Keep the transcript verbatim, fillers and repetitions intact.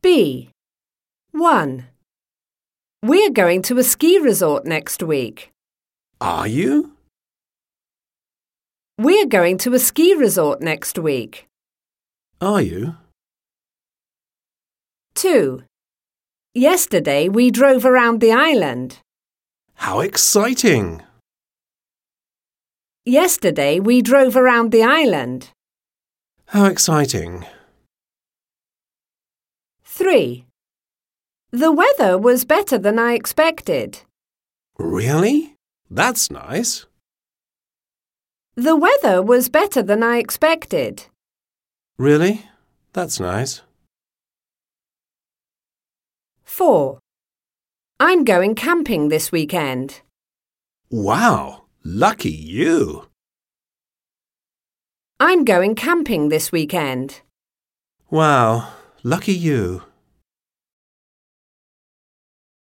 B. one. We're going to a ski resort next week. Are you? We're going to a ski resort next week. Are you? two. Yesterday we drove around the island. How exciting! Yesterday we drove around the island. How exciting! three. The weather was better than I expected. Really? That's nice. The weather was better than I expected. Really? That's nice. four. I'm going camping this weekend. Wow! Lucky you! I'm going camping this weekend. Wow! Lucky you!